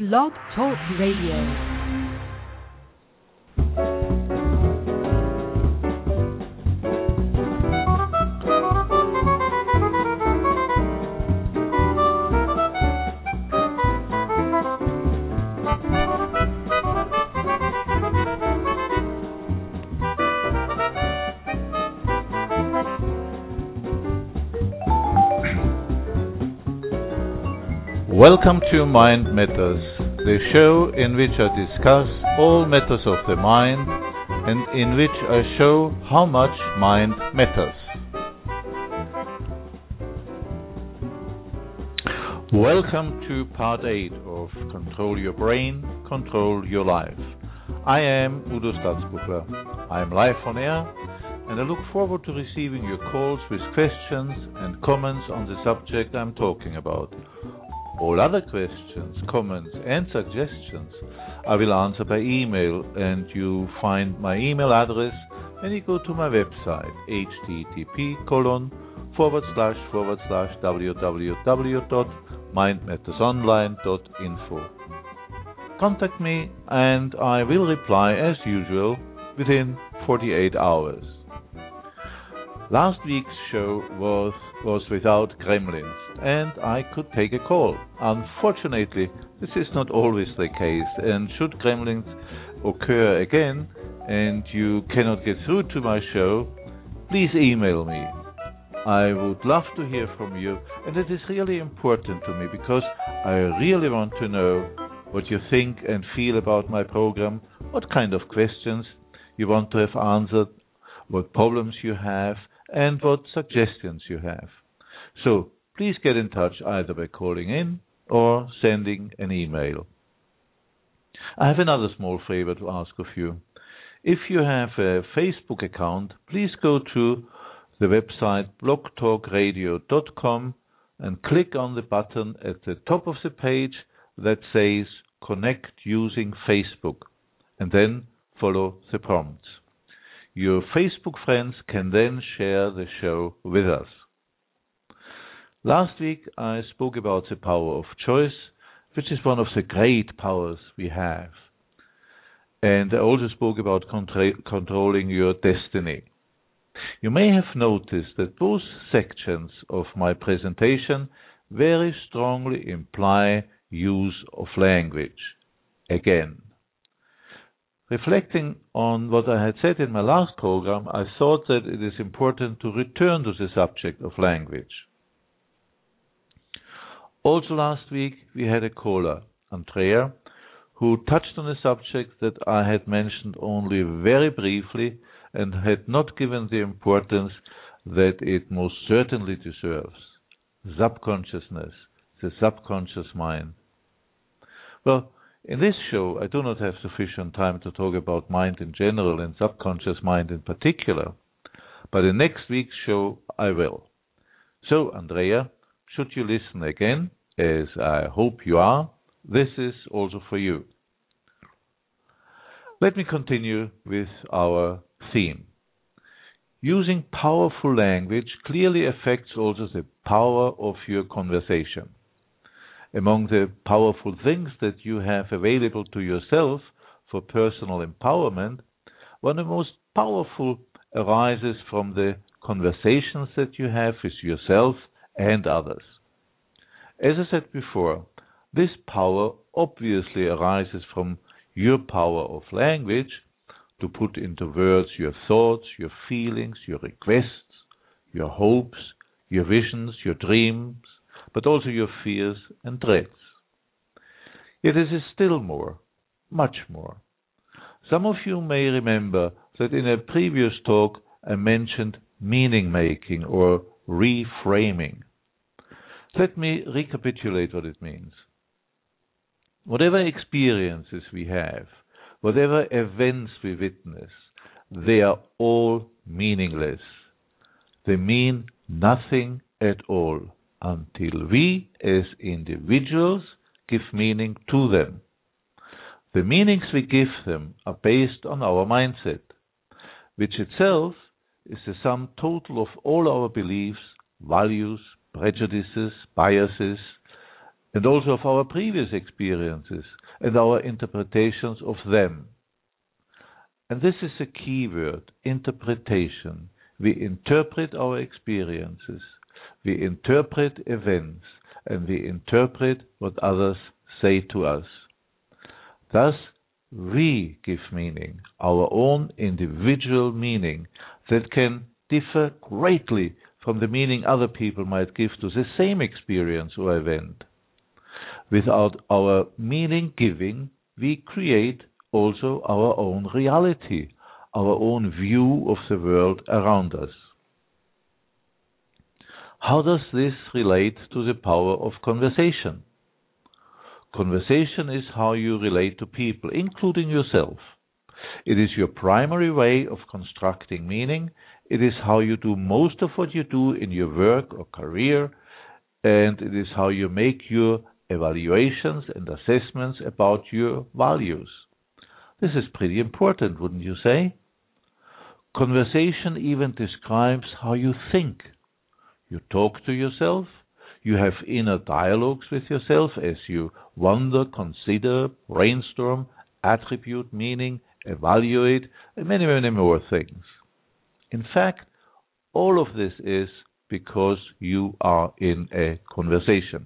Blog Talk Radio. Welcome to Mind Matters, the show in which I discuss all matters of the mind and in which I show how much mind matters. Welcome to part 8 of Control Your Brain, Control Your Life. I am Udo Statzbuchler. I am live on air and I look forward to receiving your calls with questions and comments on the subject I'm talking about. All other questions, comments and suggestions I will answer by email, and you find my email address when you go to my website http://www.mindmattersonline.info. Contact me and I will reply as usual within 48 hours. Last week's show was without gremlins, and I could take a call. Unfortunately, this is not always the case, and should gremlins occur again and you cannot get through to my show, please email me. I would love to hear from you, and it is really important to me because I really want to know what you think and feel about my program, what kind of questions you want to have answered, what problems you have, and what suggestions you have. So please get in touch either by calling in or sending an email. I have another small favor to ask of you. If you have a Facebook account, please go to the website blogtalkradio.com and click on the button at the top of the page that says Connect using Facebook, and then follow the prompts. Your Facebook friends can then share the show with us. Last week I spoke about the power of choice, which is one of the great powers we have. And I also spoke about controlling your destiny. You may have noticed that both sections of my presentation very strongly imply use of language. Again. Reflecting on what I had said in my last program, I thought that it is important to return to the subject of language. Also last week we had a caller, Andrea, who touched on a subject that I had mentioned only very briefly and had not given the importance that it most certainly deserves. Subconsciousness, the subconscious mind. Well, in this show, I do not have sufficient time to talk about mind in general and subconscious mind in particular, but in next week's show I will. So, Andrea, should you listen again, as I hope you are, this is also for you. Let me continue with our theme. Using powerful language clearly affects also the power of your conversation. Among the powerful things that you have available to yourself for personal empowerment, one of the most powerful arises from the conversations that you have with yourself and others. As I said before, this power obviously arises from your power of language to put into words your thoughts, your feelings, your requests, your hopes, your visions, your dreams, but also your fears and dreads. Yet it is still more, much more. Some of you may remember that in a previous talk I mentioned meaning-making or reframing. Let me recapitulate what it means. Whatever experiences we have, whatever events we witness, they are all meaningless. They mean nothing at all until we, as individuals, give meaning to them. The meanings we give them are based on our mindset, which itself is the sum total of all our beliefs, values, prejudices, biases, and also of our previous experiences and our interpretations of them. And this is a key word, interpretation. We interpret our experiences, we interpret events, and we interpret what others say to us. Thus, we give meaning, our own individual meaning, that can differ greatly from the meaning other people might give to the same experience or event. Without our meaning giving, we create also our own reality, our own view of the world around us. How does this relate to the power of conversation? Conversation is how you relate to people, including yourself. It is your primary way of constructing meaning. It is how you do most of what you do in your work or career, and it is how you make your evaluations and assessments about your values. This is pretty important, wouldn't you say? Conversation even describes how you think. You talk to yourself, you have inner dialogues with yourself as you wonder, consider, brainstorm, attribute meaning, evaluate, and many, many more things. In fact, all of this is because you are in a conversation.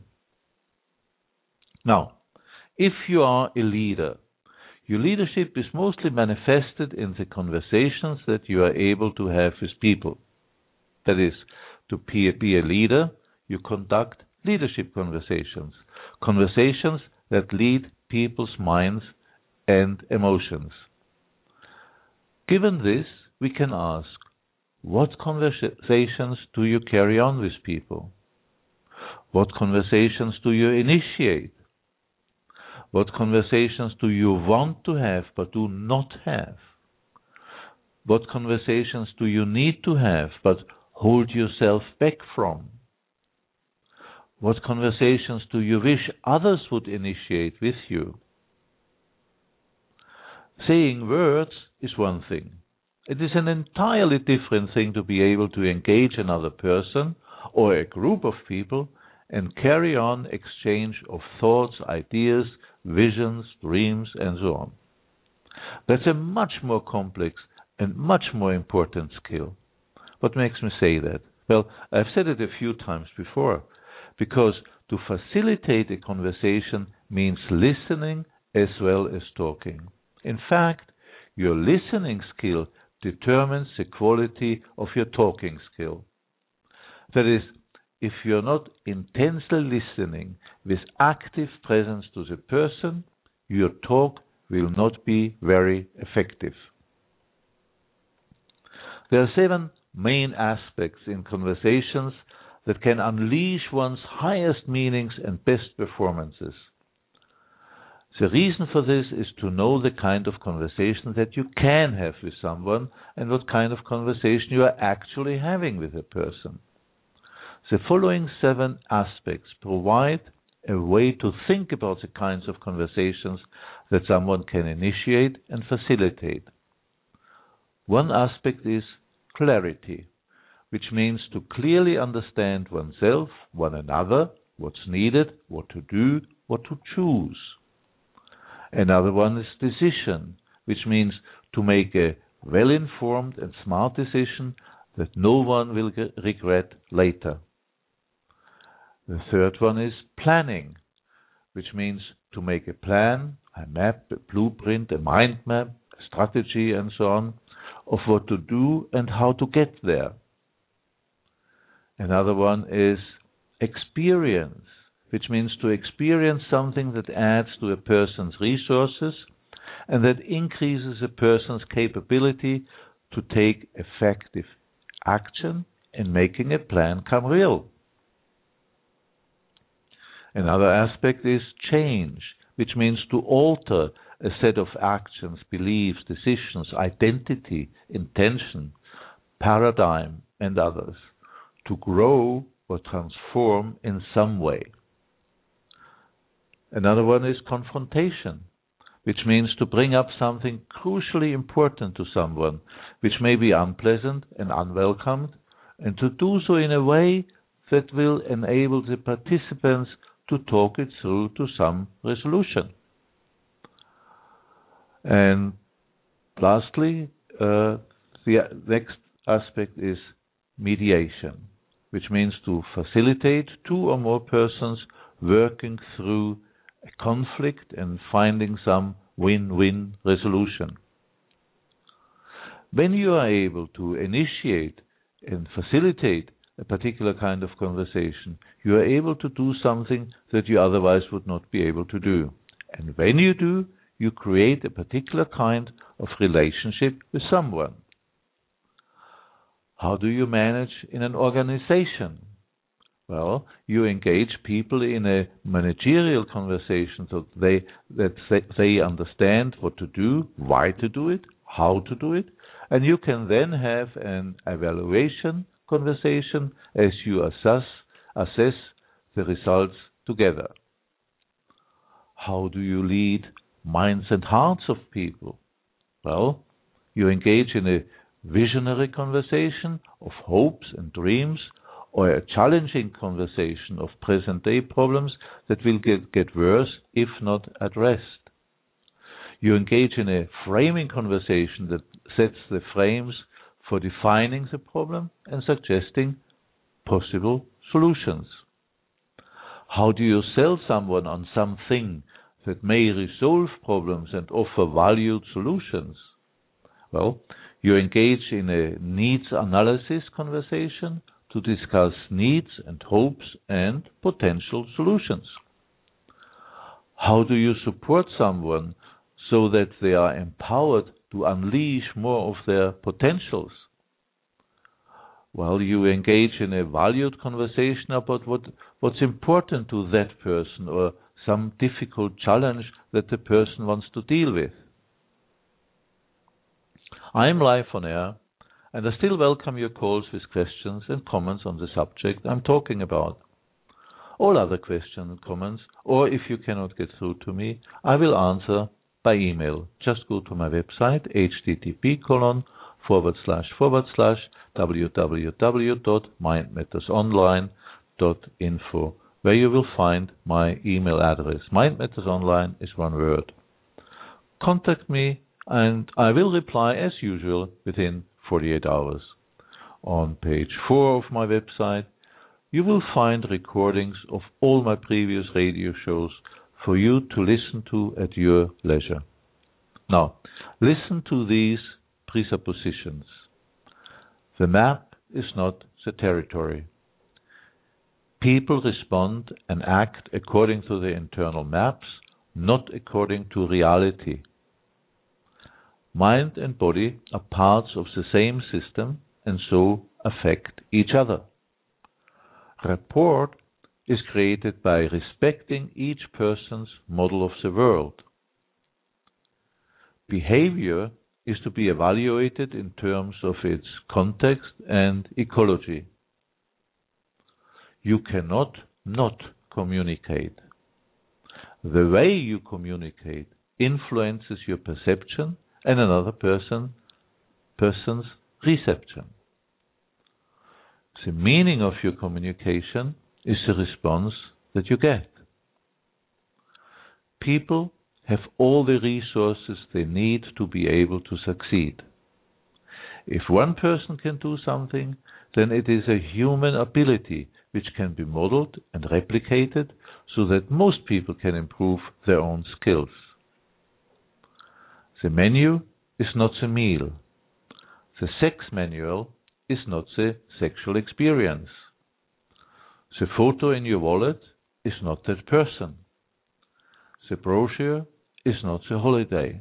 Now, if you are a leader, your leadership is mostly manifested in the conversations that you are able to have with people. That is, to be a leader, you conduct leadership conversations, conversations that lead people's minds and emotions. Given this, we can ask, what conversations do you carry on with people? What conversations do you initiate? What conversations do you want to have but do not have? What conversations do you need to have but hold yourself back from? What conversations do you wish others would initiate with you? Saying words is one thing. It is an entirely different thing to be able to engage another person or a group of people and carry on exchange of thoughts, ideas, visions, dreams, and so on. That's a much more complex and much more important skill. What makes me say that? Well, I've said it a few times before, because to facilitate a conversation means listening as well as talking. In fact, your listening skill determines the quality of your talking skill. That is, if you're not intensely listening with active presence to the person, your talk will not be very effective. There are 7 main aspects in conversations that can unleash one's highest meanings and best performances. The reason for this is to know the kind of conversation that you can have with someone and what kind of conversation you are actually having with a person. The following 7 aspects provide a way to think about the kinds of conversations that someone can initiate and facilitate. One aspect is clarity, which means to clearly understand oneself, one another, what's needed, what to do, what to choose. Another one is decision, which means to make a well-informed and smart decision that no one will regret later. The third one is planning, which means to make a plan, a map, a blueprint, a mind map, a strategy, and so on, of what to do and how to get there. Another one is experience, which means to experience something that adds to a person's resources and that increases a person's capability to take effective action in making a plan come real. Another aspect is change, which means to alter a set of actions, beliefs, decisions, identity, intention, paradigm, and others, to grow or transform in some way. Another one is confrontation, which means to bring up something crucially important to someone, which may be unpleasant and unwelcomed, and to do so in a way that will enable the participants to talk it through to some resolution. And lastly, the next aspect is mediation, which means to facilitate two or more persons working through a conflict and finding some win-win resolution. When you are able to initiate and facilitate a particular kind of conversation, you are able to do something that you otherwise would not be able to do. And when you do, you create a particular kind of relationship with someone. How do you manage in an organization? Well, you engage people in a managerial conversation so that they understand what to do, why to do it, how to do it, and you can then have an evaluation conversation as you assess the results together. How do you lead minds and hearts of people? Well, you engage in a visionary conversation of hopes and dreams, or a challenging conversation of present-day problems that will get worse if not addressed. You engage in a framing conversation that sets the frames for defining the problem and suggesting possible solutions. How do you sell someone on something that may resolve problems and offer valued solutions? Well, you engage in a needs analysis conversation to discuss needs and hopes and potential solutions. How do you support someone so that they are empowered to unleash more of their potentials? Well, you engage in a valued conversation about what's important to that person or some difficult challenge that the person wants to deal with. I am live on air, and I still welcome your calls with questions and comments on the subject I'm talking about. All other questions and comments, or if you cannot get through to me, I will answer by email. Just go to my website, http://www.mindmattersonline.info, where you will find my email address. Mind Matters Online is one word. Contact me, and I will reply as usual within 48 hours. On page 4 of my website, you will find recordings of all my previous radio shows for you to listen to at your leisure. Now, listen to these presuppositions. The map is not the territory. People respond and act according to their internal maps, not according to reality. Mind and body are parts of the same system and so affect each other. Rapport is created by respecting each person's model of the world. Behavior is to be evaluated in terms of its context and ecology. You cannot not communicate. The way you communicate influences your perception and another person's reception. The meaning of your communication is the response that you get. People have all the resources they need to be able to succeed. If one person can do something, then it is a human ability which can be modeled and replicated so that most people can improve their own skills. The menu is not the meal. The sex manual is not the sexual experience. The photo in your wallet is not that person. The brochure is not the holiday.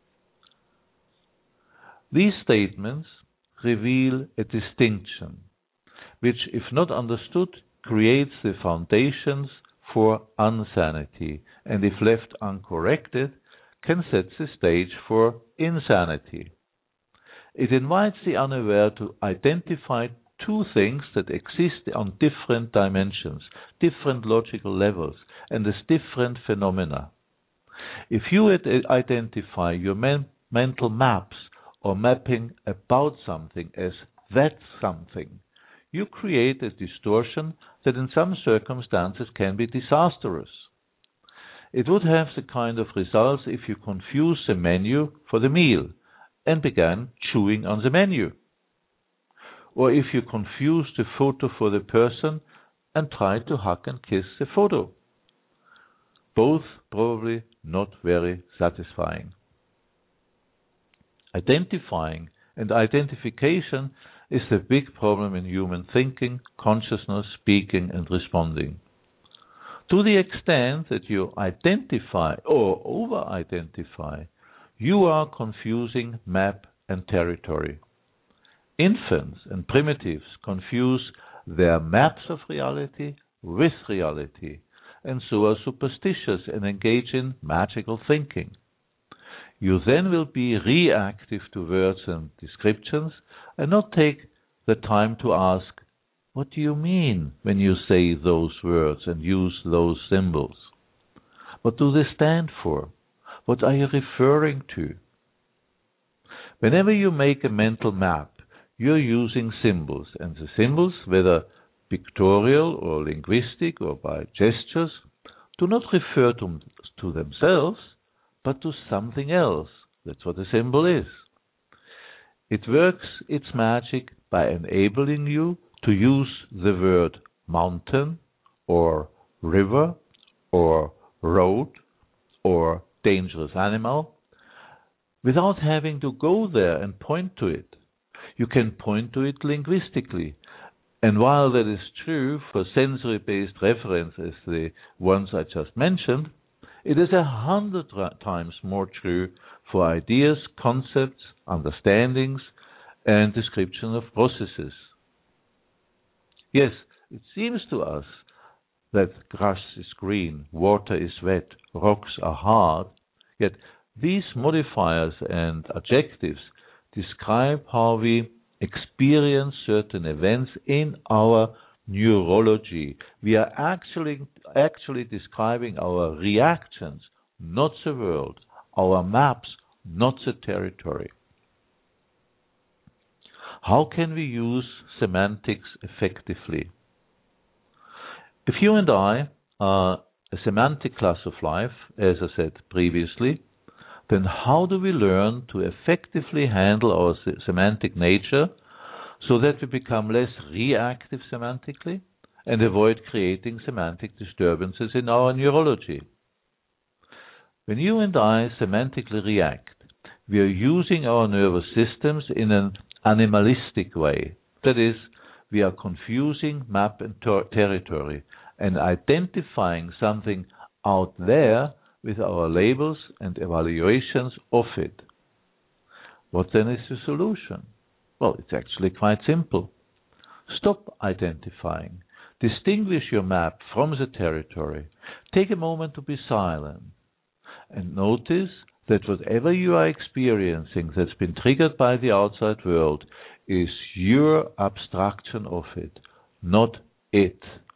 These statements reveal a distinction, which, if not understood, creates the foundations for insanity, and if left uncorrected, can set the stage for insanity. It invites the unaware to identify two things that exist on different dimensions, different logical levels, and as different phenomena. If you identify your mental maps or mapping about something as that something, you create a distortion that in some circumstances can be disastrous. It would have the kind of results if you confuse the menu for the meal and began chewing on the menu. Or if you confuse the photo for the person and try to hug and kiss the photo. Both probably not very satisfying. Identifying and identification is the big problem in human thinking, consciousness, speaking and responding. To the extent that you identify or over-identify, you are confusing map and territory. Infants and primitives confuse their maps of reality with reality, and so are superstitious and engage in magical thinking. You then will be reactive to words and descriptions and not take the time to ask, what do you mean when you say those words and use those symbols? What do they stand for? What are you referring to? Whenever you make a mental map, you're using symbols, and the symbols, whether pictorial or linguistic or by gestures, do not refer to themselves, but to something else. That's what a symbol is. It works its magic by enabling you to use the word mountain, or river, or road, or dangerous animal, without having to go there and point to it. You can point to it linguistically. And while that is true for sensory-based reference as the ones I just mentioned, it is 100 times more true for ideas, concepts, understandings, and description of processes. Yes, it seems to us that grass is green, water is wet, rocks are hard, yet these modifiers and adjectives describe how we experience certain events in our neurology. We are actually describing our reactions, not the world, our maps, not the territory. How can we use semantics effectively? If you and I are a semantic class of life, as I said previously, then how do we learn to effectively handle our semantic nature so that we become less reactive semantically and avoid creating semantic disturbances in our neurology? When you and I semantically react, we are using our nervous systems in an animalistic way. That is, we are confusing map and territory and identifying something out there with our labels and evaluations of it. What then is the solution? Well, it's actually quite simple. Stop identifying. Distinguish your map from the territory. Take a moment to be silent. And notice that whatever you are experiencing that's been triggered by the outside world is your abstraction of it, not it.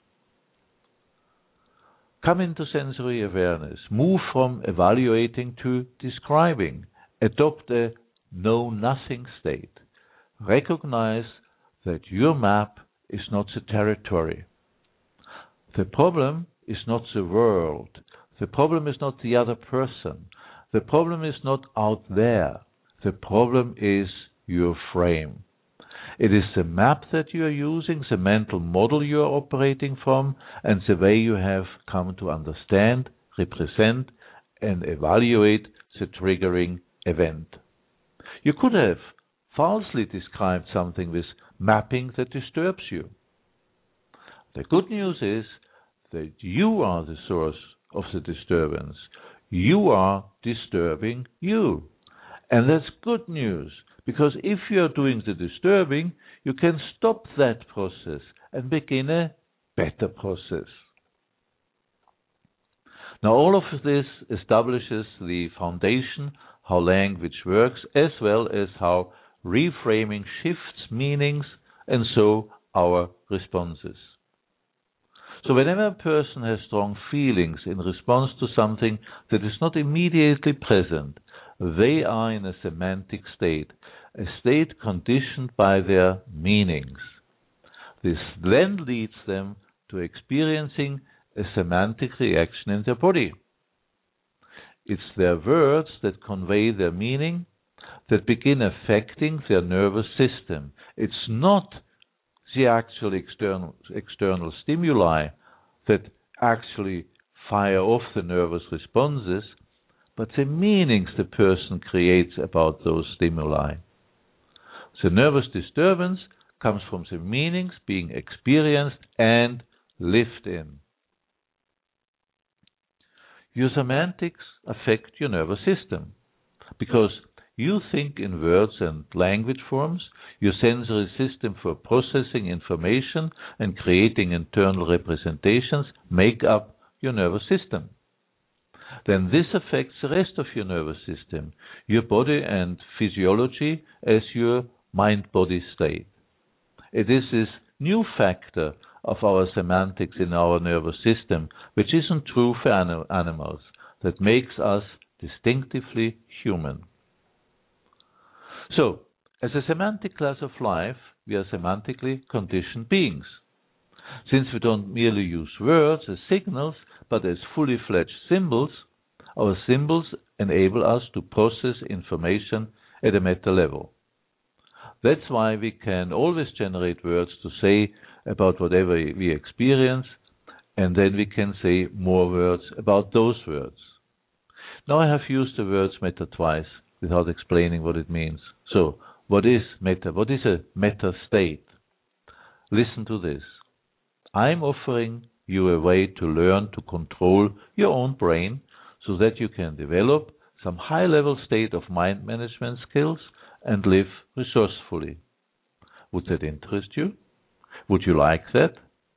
Come into sensory awareness. Move from evaluating to describing. Adopt a know-nothing state. Recognize that your map is not the territory. The problem is not the world. The problem is not the other person. The problem is not out there. The problem is your frame. It is the map that you are using, the mental model you are operating from, and the way you have come to understand, represent, and evaluate the triggering event. You could have falsely described something with mapping that disturbs you. The good news is that you are the source of the disturbance. You are disturbing you. And that's good news, because if you are doing the disturbing, you can stop that process and begin a better process. Now, all of this establishes the foundation, how language works, as well as how reframing shifts meanings, and so our responses. So whenever a person has strong feelings in response to something that is not immediately present, they are in a semantic state, a state conditioned by their meanings. This then leads them to experiencing a semantic reaction in their body. It's their words that convey their meaning, that begin affecting their nervous system. It's not the actual external stimuli that actually fire off the nervous responses, but the meanings the person creates about those stimuli. The nervous disturbance comes from the meanings being experienced and lived in. Your semantics affect your nervous system because you think in words and language forms. Your sensory system for processing information and creating internal representations make up your nervous system. Then this affects the rest of your nervous system, your body and physiology as your mind-body state. It is this new factor of our semantics in our nervous system, which isn't true for animals, that makes us distinctively human. So, as a semantic class of life, we are semantically conditioned beings. Since we don't merely use words as signals, but as fully fledged symbols, our symbols enable us to process information at a meta level. That's why we can always generate words to say about whatever we experience, and then we can say more words about those words. Now I have used the words meta twice without explaining what it means. So, what is meta? What is a meta state? Listen to this. I'm offering you a way to learn to control your own brain so that you can develop some high-level state of mind management skills and live resourcefully. Would that interest you? Would you like that?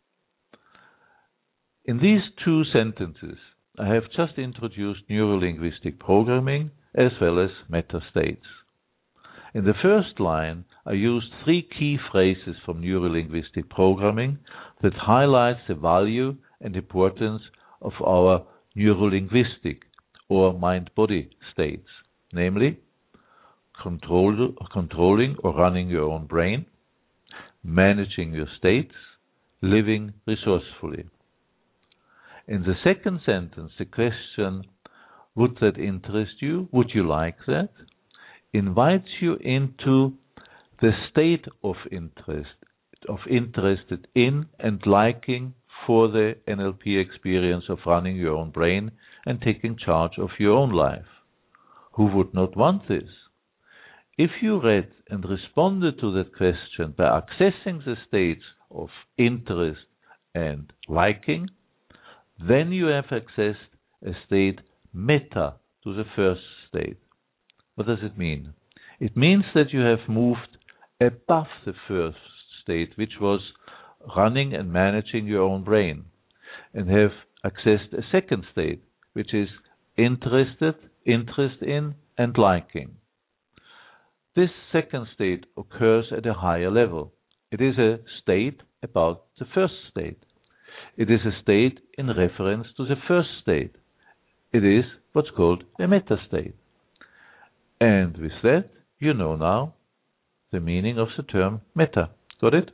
In these two sentences, I have just introduced neurolinguistic programming as well as meta states. In the first line, I used three key phrases from neurolinguistic programming that highlights the value and importance of our neurolinguistic or mind-body states, namely controlling or running your own brain, managing your states, living resourcefully. In the second sentence, the question, would that interest you? Would you like that? Invites you into the state of interest, interested in and liking for the NLP experience of running your own brain and taking charge of your own life. Who would not want this? If you read and responded to that question by accessing the states of interest and liking, then you have accessed a state meta to the first state. What does it mean? It means that you have moved above the first state, which was running and managing your own brain, and have accessed a second state, which is interest in, and liking. This second state occurs at a higher level. It is a state about the first state. It is a state in reference to the first state. It is what's called a meta state. And with that, you know now the meaning of the term meta. Got it?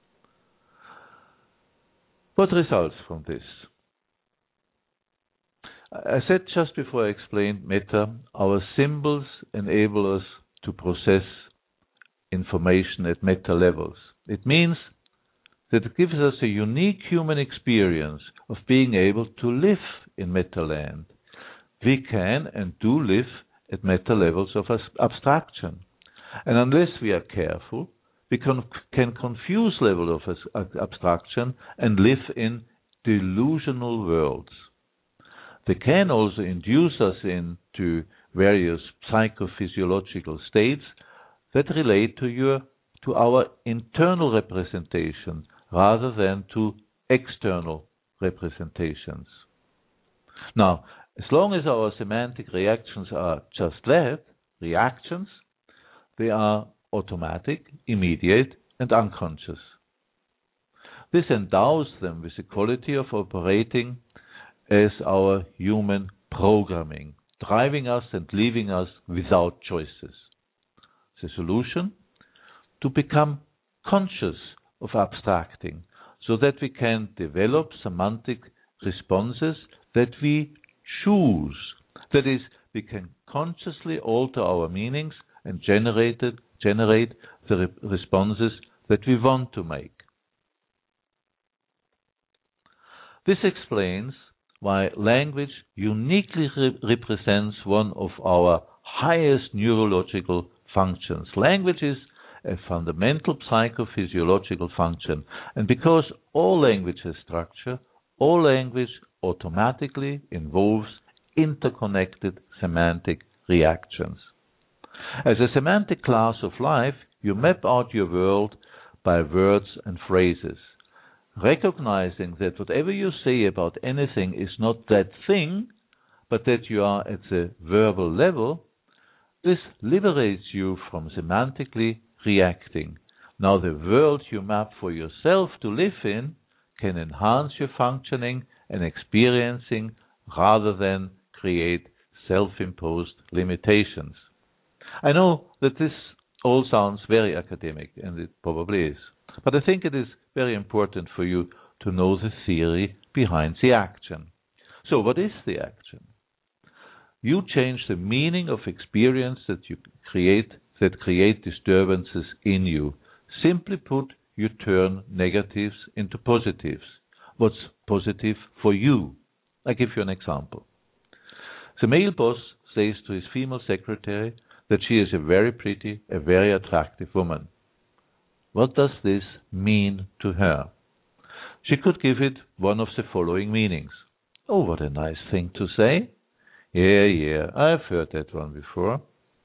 What results from this? I said just before I explained meta, our symbols enable us to process information at meta levels. It means that it gives us a unique human experience of being able to live in meta land. We can and do live at meta levels of abstraction. And unless we are careful, we can confuse level of abstraction and live in delusional worlds. They can also induce us into various psychophysiological states that relate to our internal representation rather than to external representations. Now, as long as our semantic reactions are just that, reactions, they are automatic, immediate, and unconscious. This endows them with the quality of operating as our human programming, driving us and leaving us without choices. The solution? To become conscious of abstracting, so that we can develop semantic responses that we choose. That is, we can consciously alter our meanings and generate the responses that we want to make. This explains why language uniquely represents one of our highest neurological functions. Language is a fundamental psychophysiological function, and because all language has structure, all language automatically involves interconnected semantic reactions. As a semantic class of life, you map out your world by words and phrases, recognizing that whatever you say about anything is not that thing, but that you are at the verbal level. This liberates you from semantically reacting. Now the world you map for yourself to live in can enhance your functioning and experiencing rather than create self-imposed limitations. I know that this all sounds very academic, and it probably is, but I think it is very important for you to know the theory behind the action. So what is the action? You change the meaning of experience that create disturbances in you. Simply put, you turn negatives into positives. What's positive for you? I give you an example. The male boss says to his female secretary that she is a very pretty, a very attractive woman. What does this mean to her? She could give it one of the following meanings. Oh, what a nice thing to say. Yeah, I've heard that one before.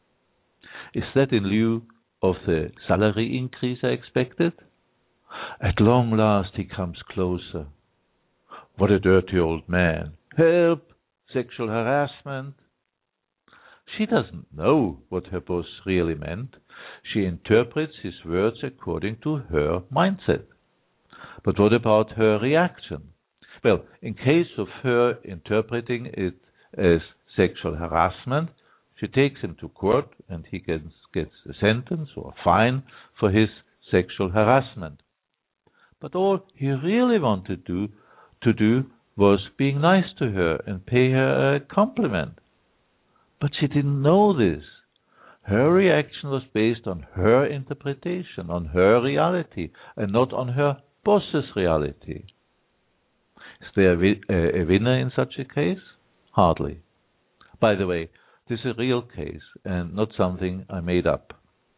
Is that in lieu of the salary increase I expected? At long last he comes closer. What a dirty old man. Help! Sexual harassment. She doesn't know what her boss really meant. She interprets his words according to her mindset. But what about her reaction? Well, in case of her interpreting it as sexual harassment, she takes him to court and he gets a sentence or a fine for his sexual harassment. But all he really wanted to do was being nice to her and pay her a compliment. But she didn't know this. Her reaction was based on her interpretation, on her reality, and not on her boss's reality. Is there a winner in such a case? Hardly. By the way, this is a real case and not something I made up.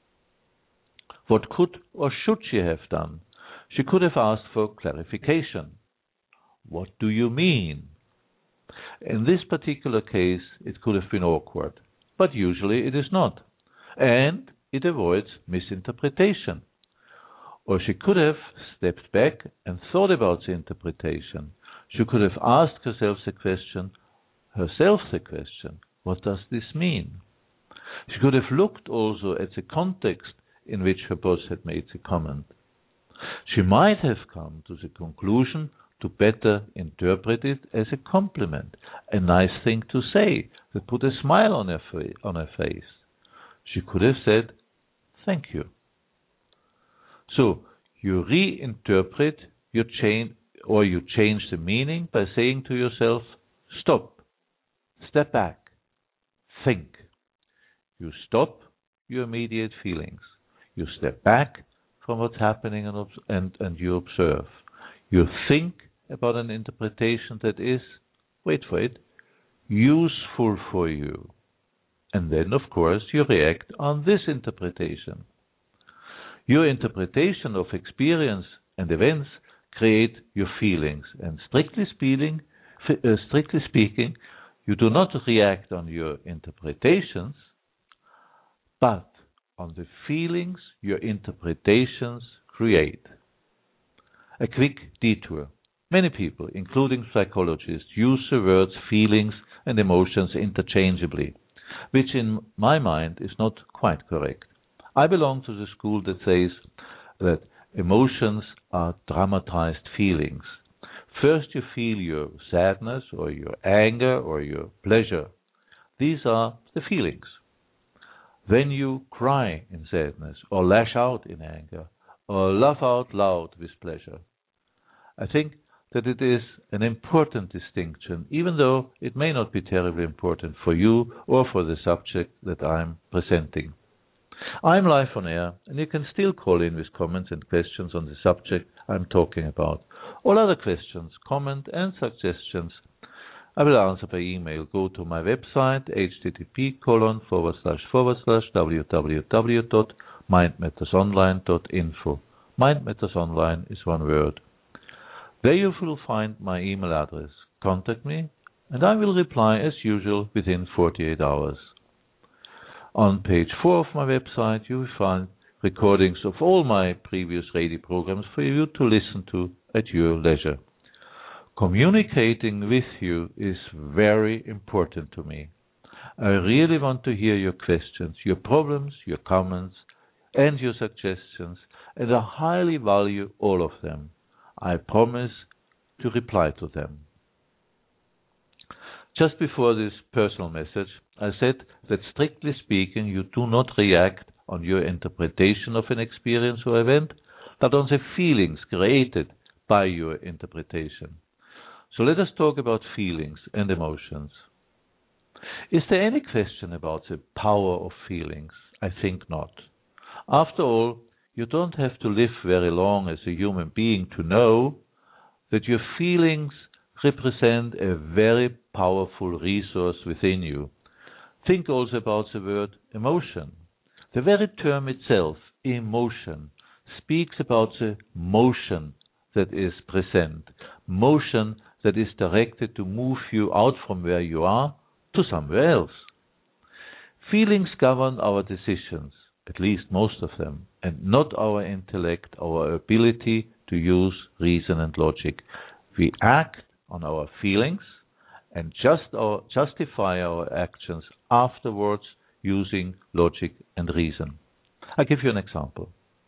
What could or should she have done? She could have asked for clarification. What do you mean? In this particular case, it could have been awkward, but usually it is not, and it avoids misinterpretation. Or she could have stepped back and thought about the interpretation. She could have asked herself the question, what does this mean? She could have looked also at the context in which her boss had made the comment. She might have come to the conclusion to better interpret it as a compliment, a nice thing to say that put a smile on her face. She could have said, thank you. So, you reinterpret, you change the meaning by saying to yourself, stop, step back, think. You stop your immediate feelings. You step back from what's happening and you observe. You think about an interpretation that is, wait for it, useful for you. And then, of course, you react on this interpretation. Your interpretation of experience and events create your feelings. And strictly speaking, you do not react on your interpretations, but on the feelings your interpretations create. A quick detour. Many people, including psychologists, use the words feelings and emotions interchangeably, which in my mind is not quite correct. I belong to the school that says that emotions are dramatized feelings. First you feel your sadness or your anger or your pleasure. These are the feelings. Then you cry in sadness or lash out in anger or laugh out loud with pleasure. I think that it is an important distinction, even though it may not be terribly important for you or for the subject that I'm presenting. I'm live on air, and you can still call in with comments and questions on the subject I'm talking about. All other questions, comments, and suggestions I will answer by email. Go to my website, http://www.mindmattersonline.info. Mind Matters Online is one word. There you will find my email address. Contact me, and I will reply as usual within 48 hours. On page 4 of my website, you will find recordings of all my previous radio programs for you to listen to at your leisure. Communicating with you is very important to me. I really want to hear your questions, your problems, your comments, and your suggestions, and I highly value all of them. I promise to reply to them. Just before this personal message, I said that strictly speaking, you do not react on your interpretation of an experience or event, but on the feelings created by your interpretation. So let us talk about feelings and emotions. Is there any question about the power of feelings? I think not. After all, you don't have to live very long as a human being to know that your feelings represent a very powerful resource within you. Think also about the word emotion. The very term itself, emotion, speaks about the motion that is present, motion that is directed to move you out from where you are to somewhere else. Feelings govern our decisions, at least most of them, and not our intellect, our ability to use reason and logic. We act on our feelings and justify our actions afterwards using logic and reason. I'll give you an example.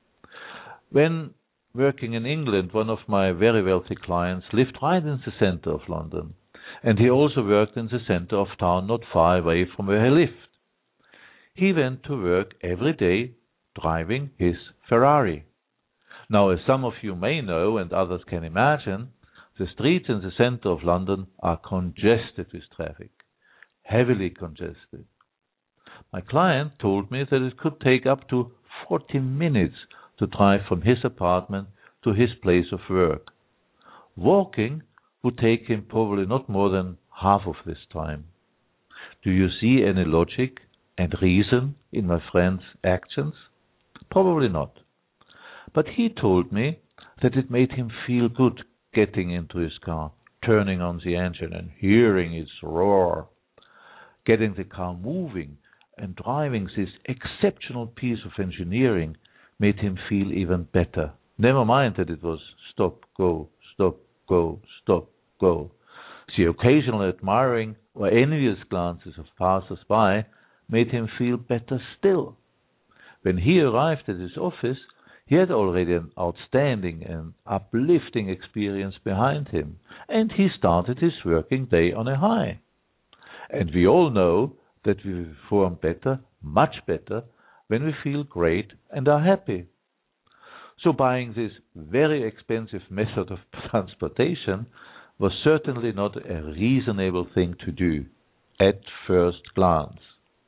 When working in England, one of my very wealthy clients lived right in the center of London, and he also worked in the center of town not far away from where he lived. He went to work every day driving his Ferrari. Now, as some of you may know and others can imagine, the streets in the center of London are congested with traffic, heavily congested. My client told me that it could take up to 40 minutes to drive from his apartment to his place of work. Walking would take him probably not more than half of this time. Do you see any logic and reason in my friend's actions? Probably not. But he told me that it made him feel good getting into his car, turning on the engine and hearing its roar, getting the car moving and driving this exceptional piece of engineering made him feel even better. Never mind that it was stop, go, stop, go, stop, go. The occasional admiring or envious glances of passers-by made him feel better still. When he arrived at his office, he had already an outstanding and uplifting experience behind him, and he started his working day on a high. And we all know that we perform better, much better, when we feel great and are happy. So buying this very expensive method of transportation was certainly not a reasonable thing to do at first glance.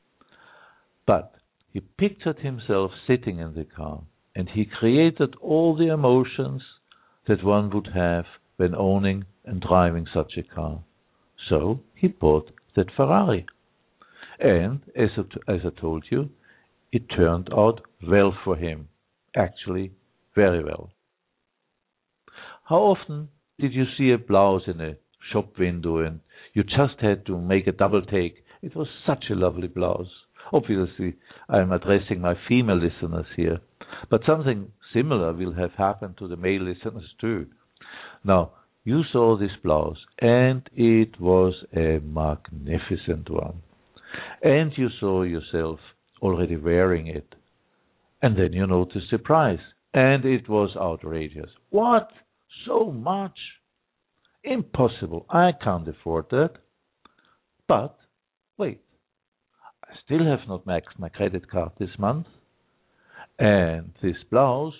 But he pictured himself sitting in the car, and he created all the emotions that one would have when owning and driving such a car. So he bought that Ferrari. And, as I told you, it turned out well for him. Actually, very well. How often did you see a blouse in a shop window and you just had to make a double take? It was such a lovely blouse. Obviously, I am addressing my female listeners here, but something similar will have happened to the male listeners too. Now, you saw this blouse, and it was a magnificent one. And you saw yourself already wearing it. And then you noticed the price, and it was outrageous. What? So much? Impossible. I can't afford that. But, wait. I still have not maxed my credit card this month. And this blouse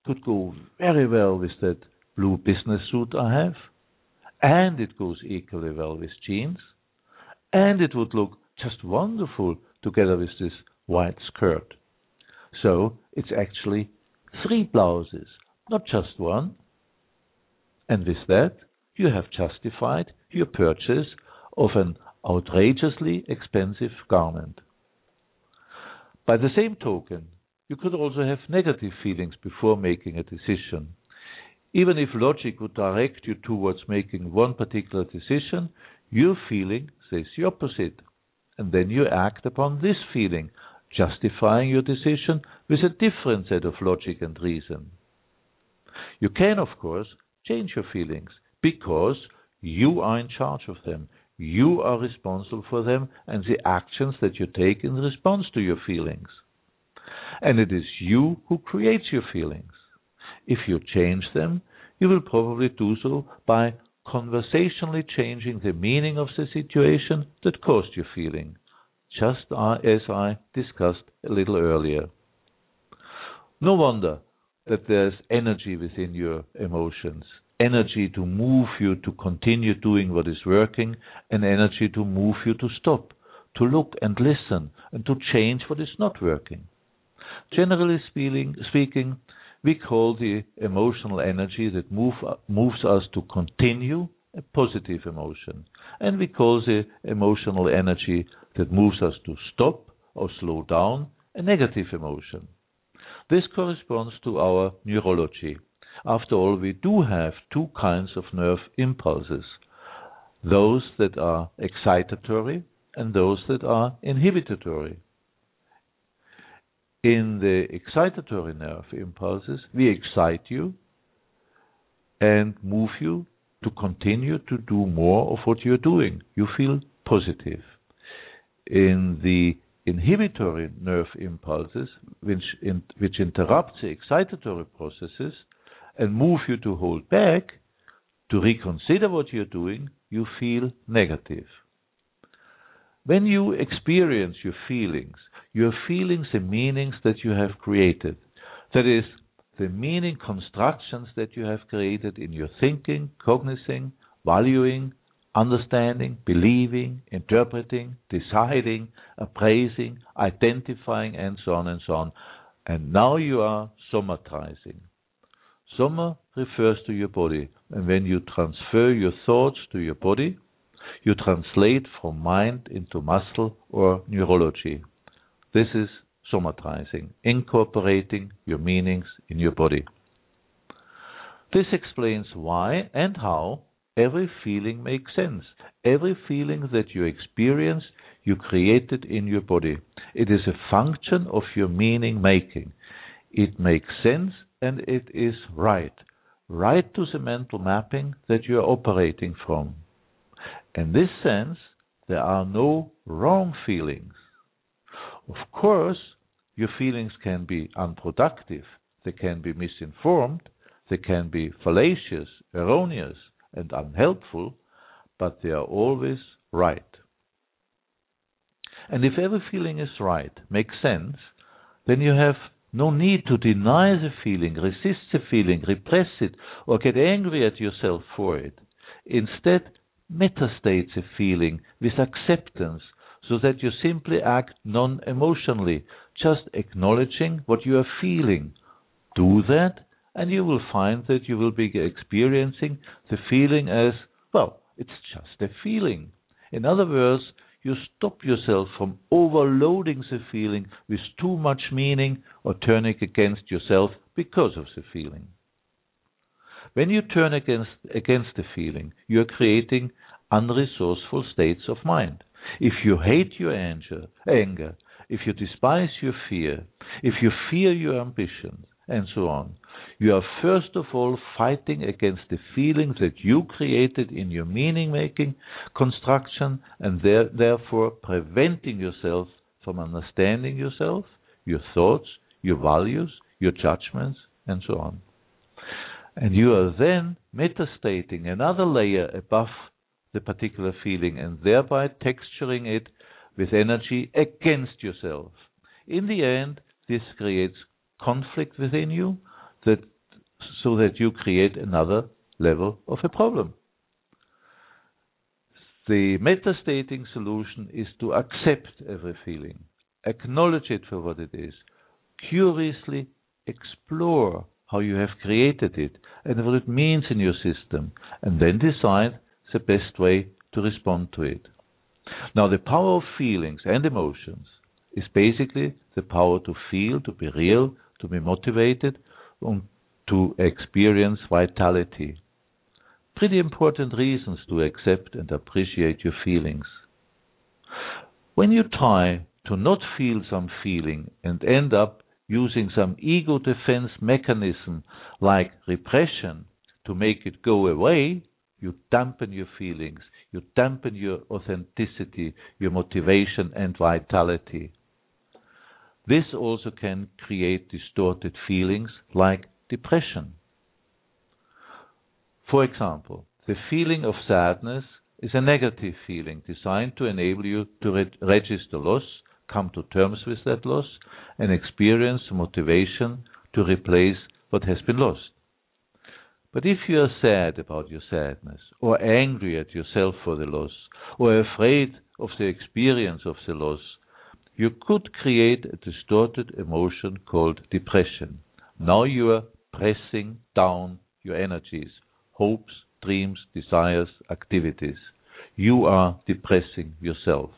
could go very well with that blue business suit I have, and it goes equally well with jeans, and it would look just wonderful together with this white skirt. So it's actually 3 blouses, not just one. And with that, you have justified your purchase of an outrageously expensive garment. By the same token, you could also have negative feelings before making a decision. Even if logic would direct you towards making one particular decision, your feeling says the opposite. And then you act upon this feeling, justifying your decision with a different set of logic and reason. You can, of course, change your feelings because you are in charge of them. You are responsible for them and the actions that you take in response to your feelings. And it is you who creates your feelings. If you change them, you will probably do so by conversationally changing the meaning of the situation that caused your feeling, just as I discussed a little earlier. No wonder that there's energy within your emotions, energy to move you to continue doing what is working, and energy to move you to stop, to look and listen, and to change what is not working. Generally speaking, we call the emotional energy that moves us to continue a positive emotion, and we call the emotional energy that moves us to stop or slow down a negative emotion. This corresponds to our neurology. After all, we do have 2 kinds of nerve impulses, those that are excitatory and those that are inhibitory. In the excitatory nerve impulses, we excite you and move you to continue to do more of what you're doing. You feel positive. In the inhibitory nerve impulses, which interrupt the excitatory processes and move you to hold back, to reconsider what you're doing, you feel negative. When you experience your feelings the meanings that you have created. That is, the meaning constructions that you have created in your thinking, cognizing, valuing, understanding, believing, interpreting, deciding, appraising, identifying, and so on and so on. And now you are somatizing. Soma refers to your body, and when you transfer your thoughts to your body, you translate from mind into muscle or neurology. This is somatizing, incorporating your meanings in your body. This explains why and how every feeling makes sense. Every feeling that you experience, you created in your body. It is a function of your meaning making. It makes sense and it is right to the mental mapping that you are operating from. In this sense, there are no wrong feelings. Of course, your feelings can be unproductive, they can be misinformed, they can be fallacious, erroneous, and unhelpful, but they are always right. And if every feeling is right, makes sense, then you have no need to deny the feeling, resist the feeling, repress it, or get angry at yourself for it. Instead, metastate the feeling with acceptance, so that you simply act non-emotionally, just acknowledging what you are feeling. Do that, and you will find that you will be experiencing the feeling as, well, it's just a feeling. In other words, you stop yourself from overloading the feeling with too much meaning or turning against yourself because of the feeling. When you turn against the feeling, you are creating unresourceful states of mind. If you hate your anger, if you despise your fear, if you fear your ambitions, and so on, you are first of all fighting against the feeling that you created in your meaning-making construction, and therefore preventing yourself from understanding yourself, your thoughts, your values, your judgments, and so on. And you are then metastating another layer above the particular feeling and thereby texturing it with energy against yourself. In the end, this creates conflict within you that so that you create another level of a problem. The metastating solution is to accept every feeling, acknowledge it for what it is, curiously explore how you have created it and what it means in your system, and then decide the best way to respond to it. Now, the power of feelings and emotions is basically the power to feel, to be real, to be motivated, and to experience vitality. Pretty important reasons to accept and appreciate your feelings. When you try to not feel some feeling and end up using some ego defense mechanism like repression to make it go away, you dampen your feelings, you dampen your authenticity, your motivation and vitality. This also can create distorted feelings like depression. For example, the feeling of sadness is a negative feeling designed to enable you to register loss, come to terms with that loss, and experience motivation to replace what has been lost. But if you are sad about your sadness, or angry at yourself for the loss, or afraid of the experience of the loss, you could create a distorted emotion called depression. Now you are pressing down your energies, hopes, dreams, desires, activities. You are depressing yourself.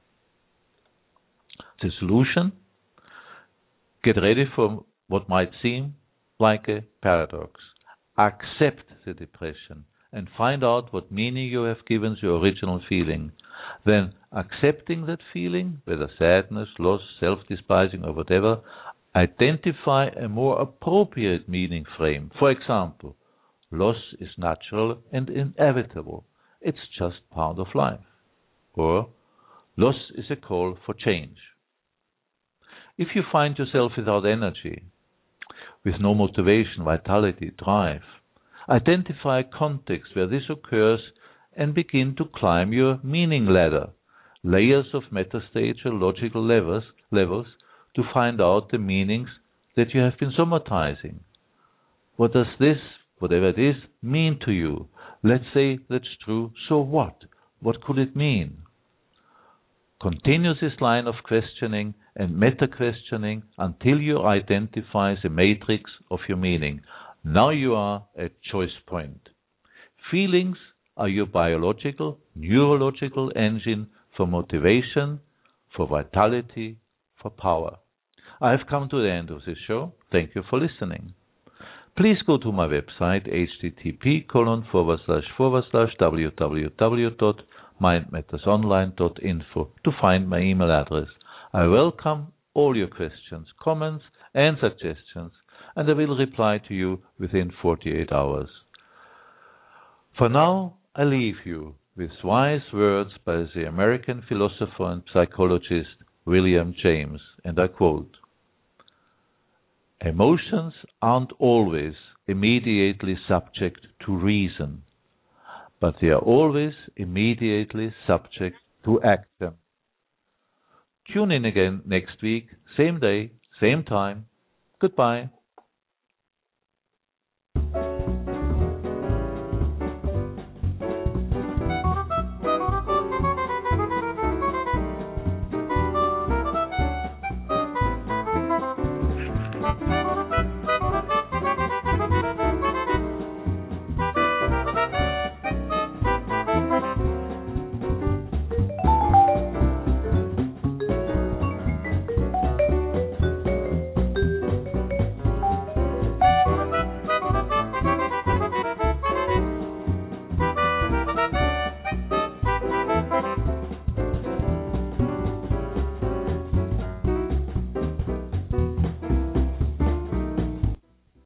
The solution? Get ready for what might seem like a paradox. Accept the depression and find out what meaning you have given to your original feeling. Then, accepting that feeling, whether sadness, loss, self-despising, or whatever, identify a more appropriate meaning frame. For example, loss is natural and inevitable. It's just part of life. Or, loss is a call for change. If you find yourself without energy, with no motivation, vitality, drive, identify a context where this occurs and begin to climb your meaning ladder, layers of metastage or logical levels to find out the meanings that you have been somatizing. What does this, whatever it is, mean to you? Let's say that's true, so what? What could it mean? Continue this line of questioning and meta-questioning until you identify the matrix of your meaning. Now you are at choice point. Feelings are your biological, neurological engine for motivation, for vitality, for power. I have come to the end of this show. Thank you for listening. Please go to my website http://www.mindmattersonline.info to find my email address. I welcome all your questions, comments and suggestions, and I will reply to you within 48 hours. For now, I leave you with wise words by the American philosopher and psychologist William James, and I quote, "Emotions aren't always immediately subject to reason, but they are always immediately subject to action." Tune in again next week, same day, same time. Goodbye.